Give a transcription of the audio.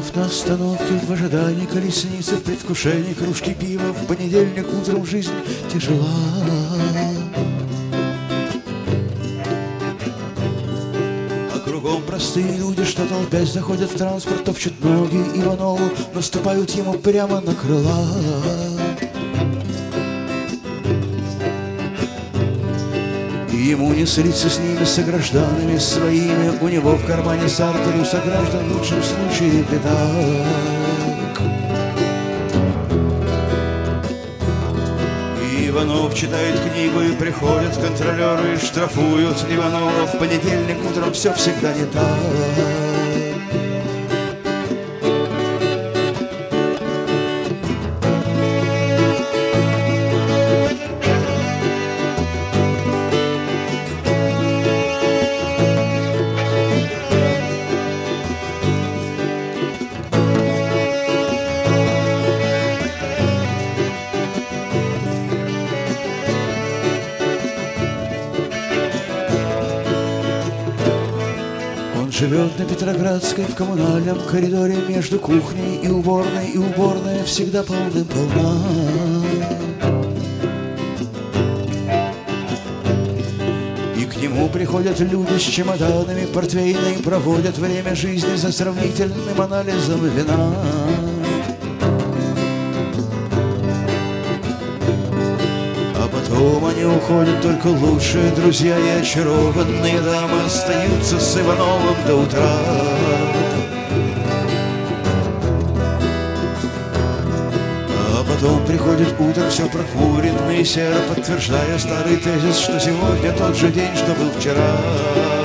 Иванов на остановке в ожидании колесницы, в предвкушении кружки пива. В понедельник утром жизнь тяжела. А кругом простые люди, что толпясь заходят в транспорт, топчут ноги Иванову, наступают ему прямо на крыла. Ему не слиться с ними, согражданами своими. У него в кармане Сартер, у сограждан в лучшем случае пятак. Иванов читает книгу, и приходят контролеры и штрафуют Иванова. В понедельник утром все всегда не так. Живет на Петроградской в коммунальном коридоре между кухней и уборная всегда полным-полна. И к нему приходят люди с чемоданами портвейна и проводят время жизни за сравнительным анализом вина. Потом они уходят, только лучшие друзья и очарованные дамы остаются с Ивановым до утра. А потом приходит утро, все прокуренное и серо, подтверждая старый тезис, что сегодня тот же день, что был вчера.